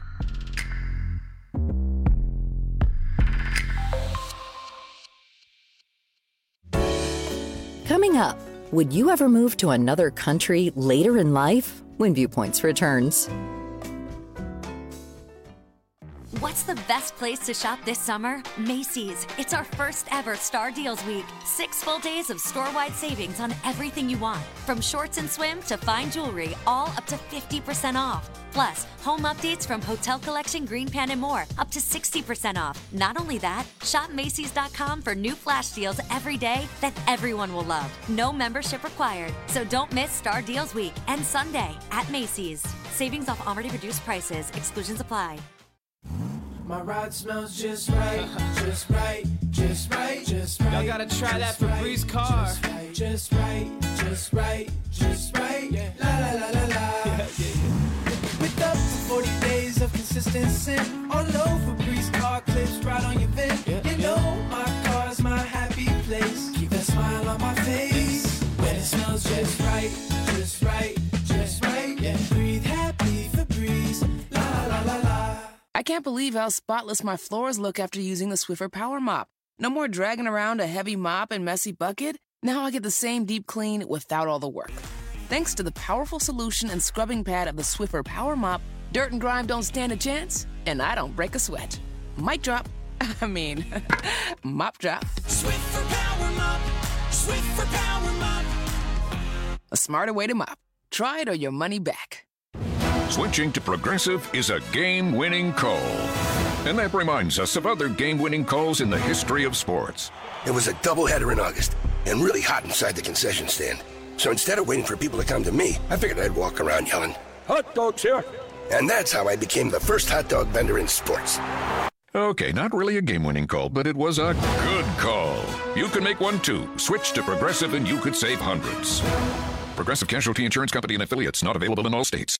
Coming up, would you ever move to another country later in life? When Viewpoints returns. What's the best place to shop this summer? Macy's. It's our first ever Star Deals Week. Six full days of store-wide savings on everything you want. From shorts and swim to fine jewelry, all up to fifty percent off. Plus, home updates from Hotel Collection, Green Pan, and more, up to sixty percent off. Not only that, shop Macy's dot com for new flash deals every day that everyone will love. No membership required. So don't miss Star Deals Week and Sunday at Macy's. Savings off already reduced prices. Exclusions apply. My ride smells just right, just right, just right, just right. Y'all gotta try that Febreze car. Just right, just right, just right, just right. Yeah. La la la la la. Yeah, yeah, yeah. With up to forty days of consistent scent, all over Febreze car clips right on your vent. Yeah, you know yeah. my car's my happy place. Keep that smile on my face when it smells just right, just right, just right. Yeah. Breathe happy Febreze. La la la la. I can't believe how spotless my floors look after using the Swiffer Power Mop. No more dragging around a heavy mop and messy bucket. Now I get the same deep clean without all the work. Thanks to the powerful solution and scrubbing pad of the Swiffer Power Mop, dirt and grime don't stand a chance, and I don't break a sweat. Mic drop. I mean, mop drop. Swiffer Power Mop. Swiffer Power Mop. A smarter way to mop. Try it or your money back. Switching to Progressive is a game-winning call. And that reminds us of other game-winning calls in the history of sports. It was a doubleheader in August and really hot inside the concession stand. So instead of waiting for people to come to me, I figured I'd walk around yelling, "Hot dogs here!" And that's how I became the first hot dog vendor in sports. Okay, not really a game-winning call, but it was a good call. You can make one too. Switch to Progressive and you could save hundreds. Progressive Casualty Insurance Company and affiliates, not available in all states.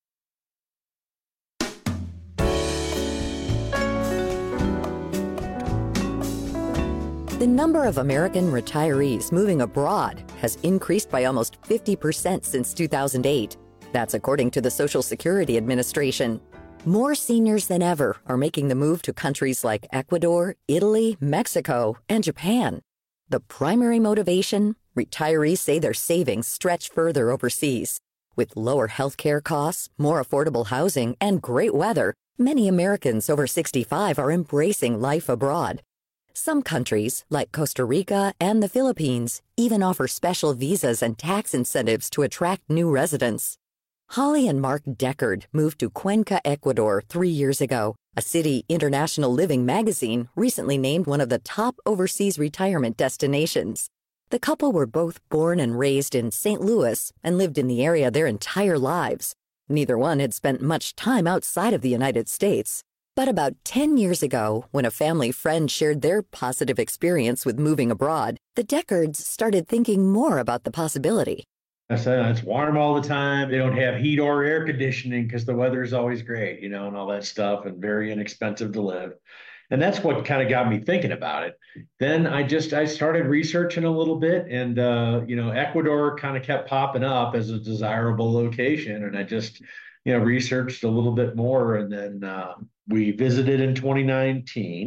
The number of American retirees moving abroad has increased by almost fifty percent since two thousand eight. That's according to the Social Security Administration. More seniors than ever are making the move to countries like Ecuador, Italy, Mexico, and Japan. The primary motivation? Retirees say their savings stretch further overseas. With lower healthcare costs, more affordable housing, and great weather, many Americans over sixty-five are embracing life abroad. Some countries, like Costa Rica and the Philippines, even offer special visas and tax incentives to attract new residents. Holly and Mark Deckard moved to Cuenca, Ecuador, three years ago. A city International Living magazine recently named one of the top overseas retirement destinations. The couple were both born and raised in Saint Louis and lived in the area their entire lives. Neither one had spent much time outside of the United States. But about ten years ago, when a family friend shared their positive experience with moving abroad, the Deckards started thinking more about the possibility. I said, it's warm all the time. They don't have heat or air conditioning because the weather is always great, you know, and all that stuff, and very inexpensive to live. And that's what kind of got me thinking about it. Then I just, I started researching a little bit, and, uh, you know, Ecuador kind of kept popping up as a desirable location. And I just, you know, researched a little bit more, and then uh, we visited in twenty nineteen,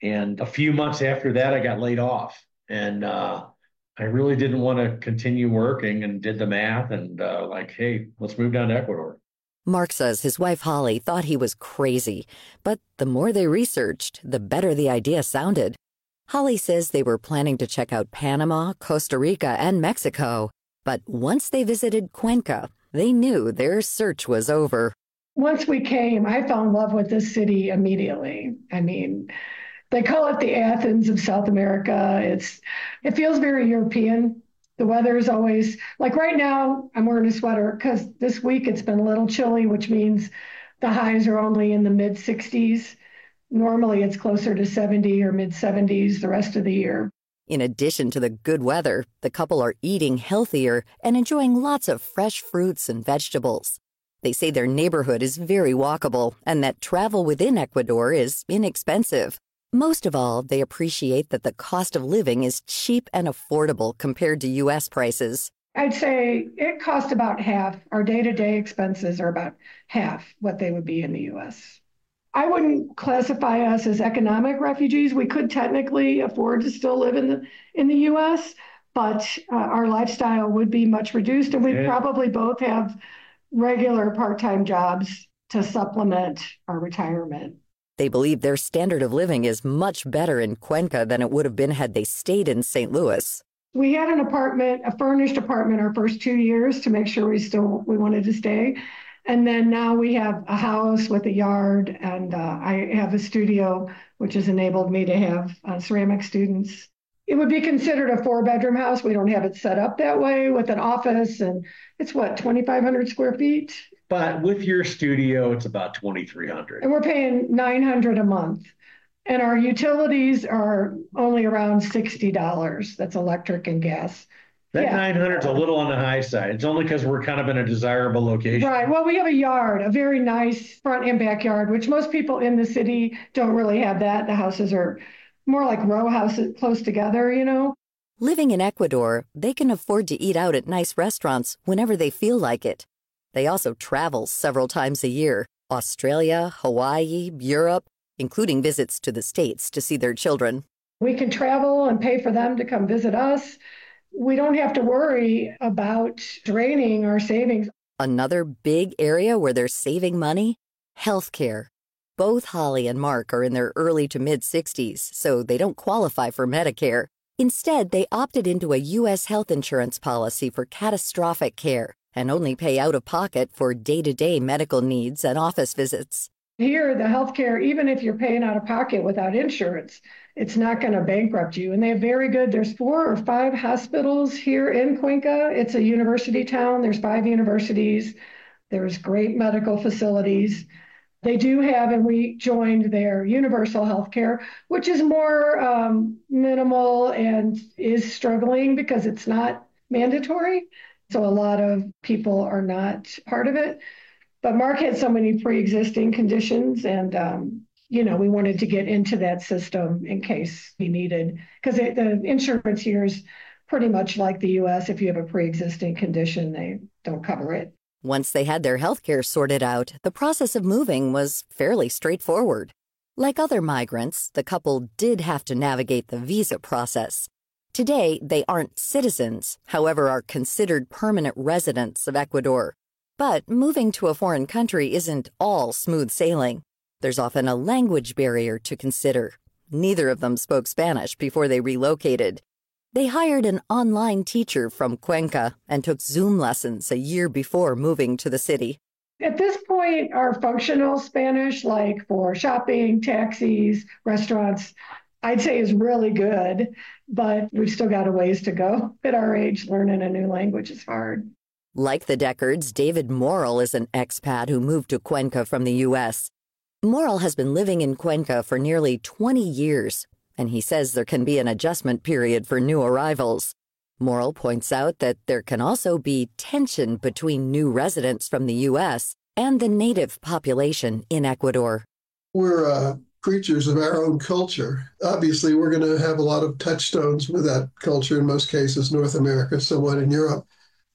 And a few months after that, I got laid off. And uh, I really didn't want to continue working, and did the math and uh, like, hey, let's move down to Ecuador. Mark says his wife Holly thought he was crazy, but the more they researched, the better the idea sounded. Holly says they were planning to check out Panama, Costa Rica, and Mexico, but once they visited Cuenca, they knew their search was over. Once we came, I fell in love with this city immediately. I mean, they call it the Athens of South America. It's it feels very European. The weather is always, like right now, I'm wearing a sweater because this week it's been a little chilly, which means the highs are only in the mid sixties. Normally it's closer to seventy or mid seventies the rest of the year. In addition to the good weather, the couple are eating healthier and enjoying lots of fresh fruits and vegetables. They say their neighborhood is very walkable and that travel within Ecuador is inexpensive. Most of all, they appreciate that the cost of living is cheap and affordable compared to U S prices. I'd say it costs about half. Our day-to-day expenses are about half what they would be in the U S. I wouldn't classify us as economic refugees. We could technically afford to still live in the in the U S, but uh, our lifestyle would be much reduced, and we'd yeah. probably both have regular part-time jobs to supplement our retirement. They believe their standard of living is much better in Cuenca than it would have been had they stayed in Saint Louis. We had an apartment, a furnished apartment, our first two years to make sure we still we wanted to stay. And then now we have a house with a yard, and uh, I have a studio, which has enabled me to have uh, ceramic students. It would be considered a four-bedroom house. We don't have it set up that way with an office, and it's what, twenty-five hundred square feet? But with your studio, it's about twenty-three hundred. And we're paying nine hundred a month. And our utilities are only around sixty dollars. That's electric and gas. That yeah. nine hundred is a little on the high side. It's only because we're kind of in a desirable location. Right. Well, we have a yard, a very nice front and backyard, which most people in the city don't really have that. The houses are more like row houses close together, you know. Living in Ecuador, they can afford to eat out at nice restaurants whenever they feel like it. They also travel several times a year. Australia, Hawaii, Europe, including visits to the States to see their children. We can travel and pay for them to come visit us. We don't have to worry about draining our savings. Another big area where they're saving money? Healthcare. Both Holly and Mark are in their early to mid-sixties, so they don't qualify for Medicare. Instead, they opted into a U S health insurance policy for catastrophic care and only pay out of pocket for day-to-day medical needs and office visits. Here, the healthcare, even if you're paying out of pocket without insurance, it's not going to bankrupt you. And they have very good, there's four or five hospitals here in Cuenca. It's a university town. There's five universities. There's great medical facilities. They do have, and we joined their universal healthcare, which is more um, minimal and is struggling because it's not mandatory. So a lot of people are not part of it. But Mark had so many pre-existing conditions, and, um, you know, we wanted to get into that system in case he needed, because the insurance here is pretty much like the U S. If you have a pre-existing condition, they don't cover it. Once they had their health care sorted out, the process of moving was fairly straightforward. Like other migrants, the couple did have to navigate the visa process. Today, they aren't citizens, however, are considered permanent residents of Ecuador. But moving to a foreign country isn't all smooth sailing. There's often a language barrier to consider. Neither of them spoke Spanish before they relocated. They hired an online teacher from Cuenca and took Zoom lessons a year before moving to the city. At this point, our functional Spanish, like for shopping, taxis, restaurants, I'd say is really good, but we've still got a ways to go. At our age, learning a new language is hard. Like the Deckards, David Morrill is an expat who moved to Cuenca from the U S. Morrill has been living in Cuenca for nearly twenty years, and he says there can be an adjustment period for new arrivals. Morrill points out that there can also be tension between new residents from the U S and the native population in Ecuador. We're uh, creatures of our own culture. Obviously, we're going to have a lot of touchstones with that culture, in most cases, North America, somewhat in Europe.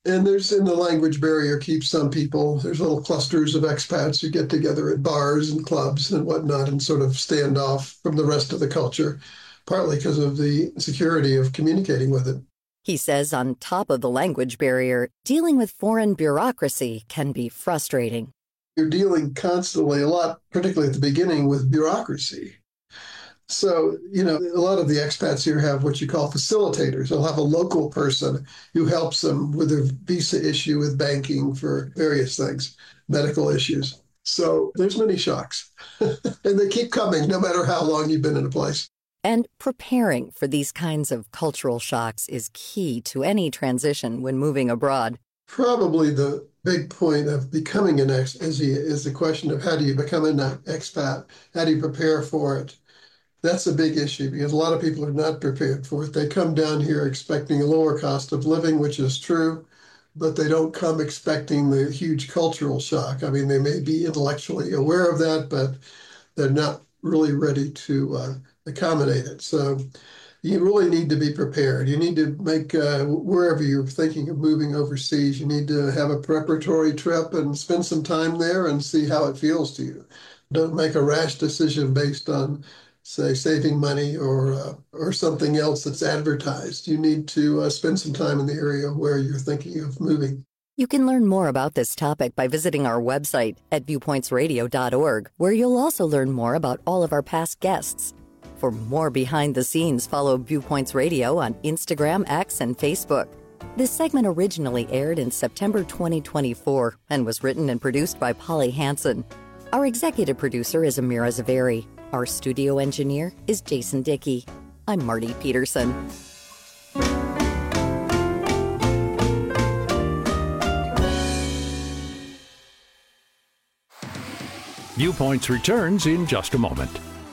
And there's in the language barrier keeps some people, there's little clusters of expats who get together at bars and clubs and whatnot and sort of stand off from the rest of the culture, partly because of the security of communicating with it. He says on top of the language barrier, dealing with foreign bureaucracy can be frustrating. You're dealing constantly, a lot, particularly at the beginning, with bureaucracy. So, you know, a lot of the expats here have what you call facilitators. They'll have a local person who helps them with their visa issue, with banking for various things, medical issues. So there's many shocks. And they keep coming no matter how long you've been in a place. And preparing for these kinds of cultural shocks is key to any transition when moving abroad. Probably the big point of becoming an ex is the, is the question of how do you become an expat? How do you prepare for it? That's a big issue because a lot of people are not prepared for it. They come down here expecting a lower cost of living, which is true, but they don't come expecting the huge cultural shock. I mean, they may be intellectually aware of that, but they're not really ready to uh, accommodate it. So you really need to be prepared. You need to make, uh, wherever you're thinking of moving overseas, you need to have a preparatory trip and spend some time there and see how it feels to you. Don't make a rash decision based on, say, saving money or uh, or something else that's advertised. You need to uh, spend some time in the area where you're thinking of moving. You can learn more about this topic by visiting our website at viewpoints radio dot org, where you'll also learn more about all of our past guests. For more behind the scenes, follow Viewpoints Radio on Instagram, X, and Facebook. This segment originally aired in September twenty twenty-four and was written and produced by Polly Hansen. Our executive producer is Amira Zaveri. Our studio engineer is Jason Dickey. I'm Marty Peterson. Viewpoints returns in just a moment.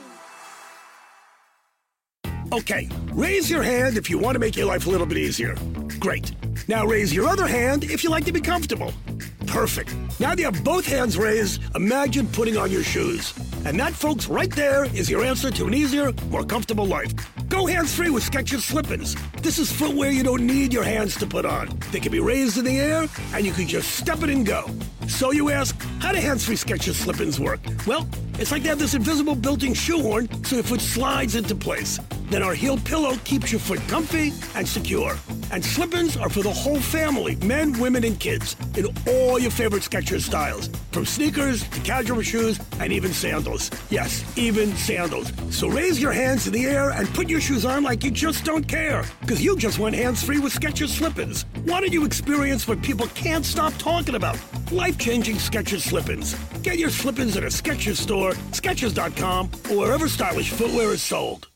Okay, raise your hand if you want to make your life a little bit easier. Great. Now raise your other hand if you like to be comfortable. Perfect. Now that you have both hands raised, imagine putting on your shoes. And that, folks, right there is your answer to an easier, more comfortable life. Go hands-free with Skechers Slip-ins. This is footwear you don't need your hands to put on. They can be raised in the air, and you can just step it and go. So you ask, how do hands-free Skechers Slip-ins work? Well, it's like they have this invisible built-in shoehorn so your foot slides into place. Then our heel pillow keeps your foot comfy and secure. And slip-ins are for the whole family, men, women, and kids, in all your favorite Skechers styles, from sneakers to casual shoes and even sandals. Yes, even sandals. So raise your hands in the air and put your shoes on like you just don't care, because you just went hands-free with Skechers Slip-ins. Why don't you experience what people can't stop talking about? Life-changing Skechers Slip-ins. Get your Slip-ins at a Skechers store, Skechers dot com, or wherever stylish footwear is sold.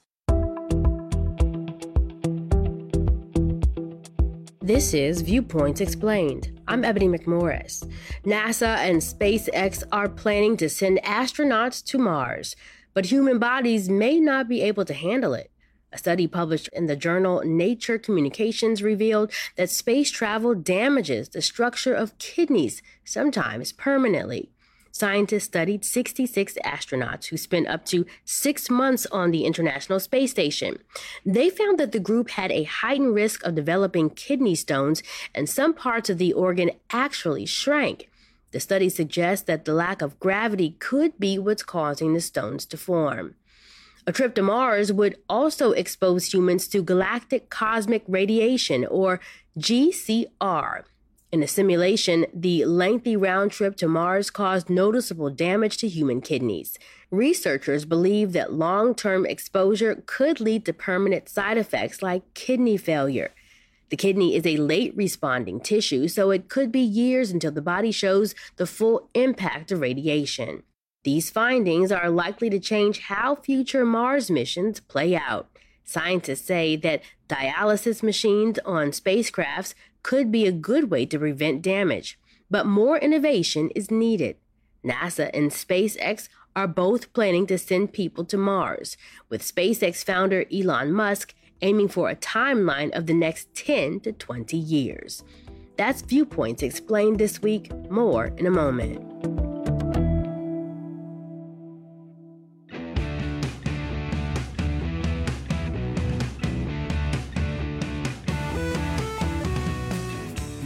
This is Viewpoints Explained. I'm Ebony McMorris. NASA and SpaceX are planning to send astronauts to Mars, but human bodies may not be able to handle it. A study published in the journal Nature Communications revealed that space travel damages the structure of kidneys, sometimes permanently. Scientists studied sixty-six astronauts who spent up to six months on the International Space Station. They found that the group had a heightened risk of developing kidney stones, and some parts of the organ actually shrank. The study suggests that the lack of gravity could be what's causing the stones to form. A trip to Mars would also expose humans to galactic cosmic radiation, or G C R. In a simulation, the lengthy round trip to Mars caused noticeable damage to human kidneys. Researchers believe that long-term exposure could lead to permanent side effects like kidney failure. The kidney is a late-responding tissue, so it could be years until the body shows the full impact of radiation. These findings are likely to change how future Mars missions play out. Scientists say that dialysis machines on spacecrafts could be a good way to prevent damage, but more innovation is needed. NASA and SpaceX are both planning to send people to Mars, with SpaceX founder Elon Musk aiming for a timeline of the next ten to twenty years. That's Viewpoints Explained this week. More in a moment.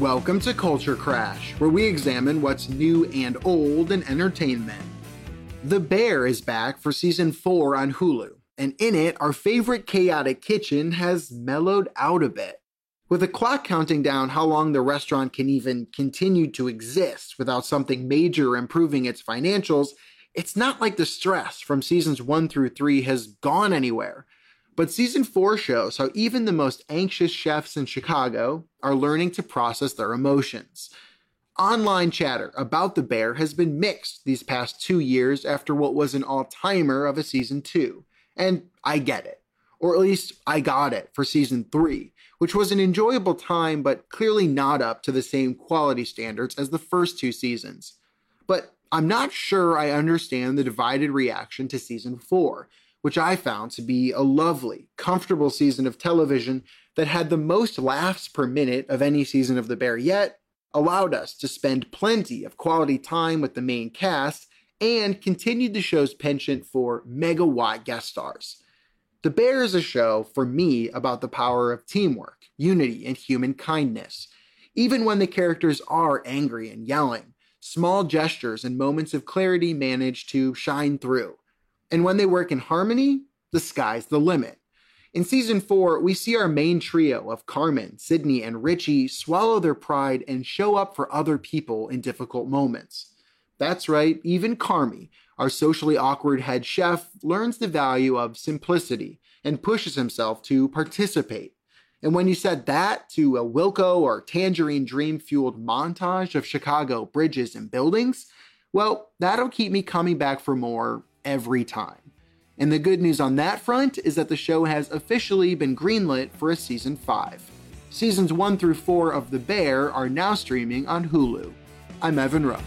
Welcome to Culture Crash, where we examine what's new and old in entertainment. The Bear is back for season four on Hulu, and in it, our favorite chaotic kitchen has mellowed out a bit. With a clock counting down how long the restaurant can even continue to exist without something major improving its financials, it's not like the stress from seasons one through three has gone anywhere. But season four shows how even the most anxious chefs in Chicago are learning to process their emotions. Online chatter about The Bear has been mixed these past two years after what was an all-timer of a season two. And I get it. Or at least I got it for season three, which was an enjoyable time but clearly not up to the same quality standards as the first two seasons. But I'm not sure I understand the divided reaction to season four, which I found to be a lovely, comfortable season of television that had the most laughs per minute of any season of The Bear yet, allowed us to spend plenty of quality time with the main cast, and continued the show's penchant for megawatt guest stars. The Bear is a show, for me, about the power of teamwork, unity, and human kindness. Even when the characters are angry and yelling, small gestures and moments of clarity manage to shine through. And when they work in harmony, the sky's the limit. In season four, we see our main trio of Carmen, Sydney, and Richie swallow their pride and show up for other people in difficult moments. That's right, even Carmi, our socially awkward head chef, learns the value of simplicity and pushes himself to participate. And when you set that to a Wilco or Tangerine Dream-fueled montage of Chicago bridges and buildings, well, that'll keep me coming back for more every time. And the good news on that front is that the show has officially been greenlit for a season five. Seasons one through four of The Bear are now streaming on Hulu. I'm Evan Rook.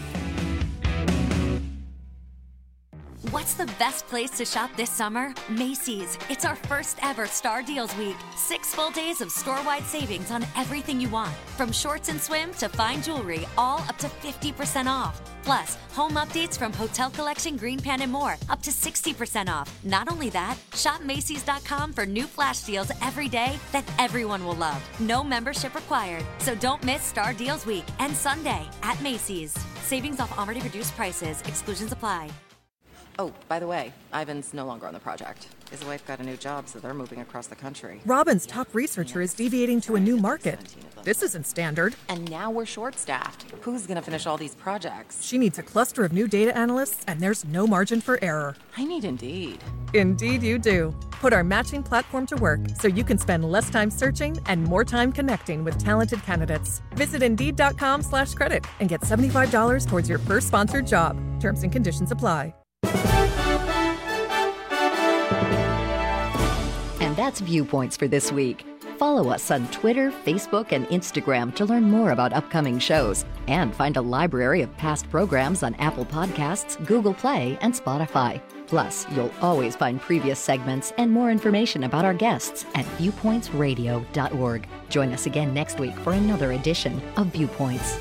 What's the best place to shop this summer? Macy's. It's our first ever Star Deals Week. Six full days of store-wide savings on everything you want. From shorts and swim to fine jewelry, all up to fifty percent off. Plus, home updates from Hotel Collection, Green Pan, and more, up to sixty percent off. Not only that, shop Macy's dot com for new flash deals every day that everyone will love. No membership required. So don't miss Star Deals Week and Sunday at Macy's. Savings off already reduced prices. Exclusions apply. Oh, by the way, Ivan's no longer on the project. His wife got a new job, so they're moving across the country. Robin's top researcher is deviating to a new market. This isn't standard. And now we're short-staffed. Who's gonna finish all these projects? She needs a cluster of new data analysts, and there's no margin for error. I need Indeed. Indeed you do. Put our matching platform to work so you can spend less time searching and more time connecting with talented candidates. Visit Indeed.com slash credit and get seventy-five dollars towards your first sponsored job. Terms and conditions apply. And that's Viewpoints for this week. Follow us on Twitter, Facebook, and Instagram to learn more about upcoming shows and find a library of past programs on Apple Podcasts, Google Play, and Spotify. Plus, you'll always find previous segments and more information about our guests at viewpoints radio dot org. Join us again next week for another edition of Viewpoints.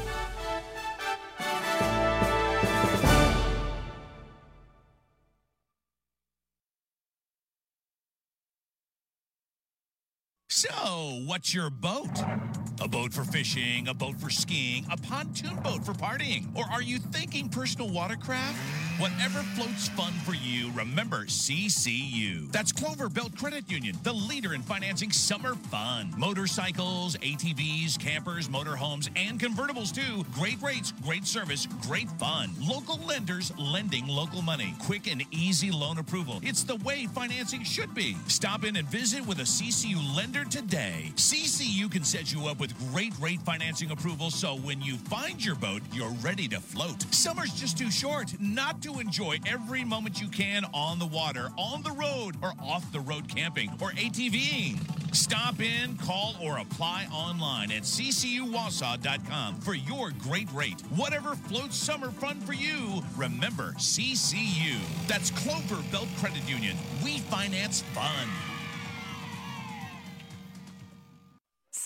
So, what's your boat? A boat for fishing, a boat for skiing, a pontoon boat for partying? Or are you thinking personal watercraft? Whatever floats fun for you, remember C C U. That's Clover Belt Credit Union, the leader in financing summer fun. Motorcycles, A T Vs, campers, motorhomes, and convertibles too. Great rates, great service, great fun. Local lenders lending local money. Quick and easy loan approval. It's the way financing should be. Stop in and visit with a C C U lender today. C C U can set you up with great rate financing approval, so when you find your boat, you're ready to float. Summer's just too short not to enjoy every moment you can on the water, on the road, or off the road camping or ATVing. Stop in, call, or apply online at c c u wausau dot com for your great rate. Whatever floats summer fun for you, remember C C U. That's Clover Belt Credit Union. We finance fun.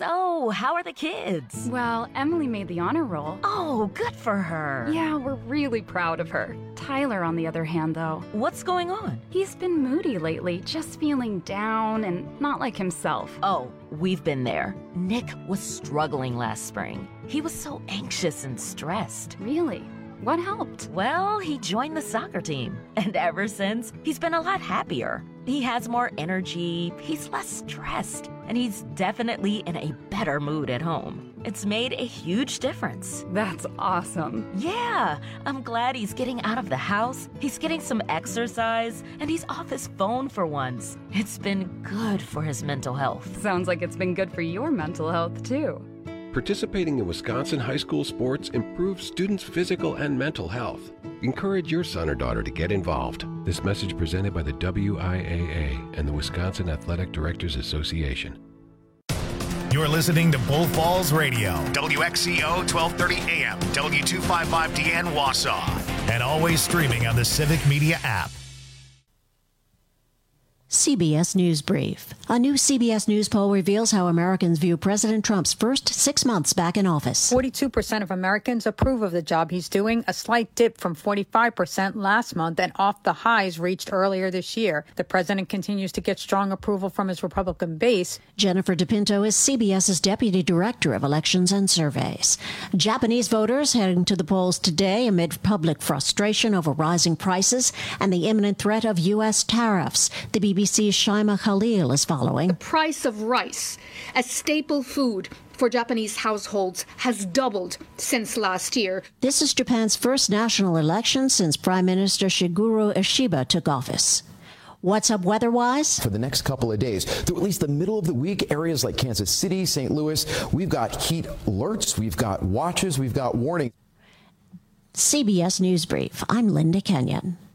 So, how are the kids? Well, Emily made the honor roll. Oh, good for her. Yeah, we're really proud of her. Tyler, on the other hand, though. What's going on? He's been moody lately, just feeling down and not like himself. Oh, we've been there. Nick was struggling last spring. He was so anxious and stressed. Really? What helped? Well, he joined the soccer team. And ever since, he's been a lot happier. He has more energy, he's less stressed, and he's definitely in a better mood at home. It's made a huge difference. That's awesome. Yeah, I'm glad he's getting out of the house, he's getting some exercise, and he's off his phone for once. It's been good for his mental health. Sounds like it's been good for your mental health, too. Participating in Wisconsin high school sports improves students' physical and mental health. Encourage your son or daughter to get involved. This message presented by the W I A A and the Wisconsin Athletic Directors Association. You're listening to Bull Falls Radio, W X C O twelve thirty A M, W two fifty-five D N Wausau, and always streaming on the Civic Media app. C B S News Brief. A new C B S News poll reveals how Americans view President Trump's first six months back in office. forty-two percent of Americans approve of the job he's doing, a slight dip from forty-five percent last month and off the highs reached earlier this year. The president continues to get strong approval from his Republican base. Jennifer DePinto is CBS's Deputy Director of Elections and Surveys. Japanese voters heading to the polls today amid public frustration over rising prices and the imminent threat of U S tariffs. The B B C Shaima Khalil is following. The price of rice, a staple food for Japanese households, has doubled since last year. This is Japan's first national election since Prime Minister Shigeru Ishiba took office. What's up weather-wise? For the next couple of days, through at least the middle of the week, areas like Kansas City, Saint Louis, we've got heat alerts, we've got watches, we've got warnings. C B S News Brief. I'm Linda Kenyon.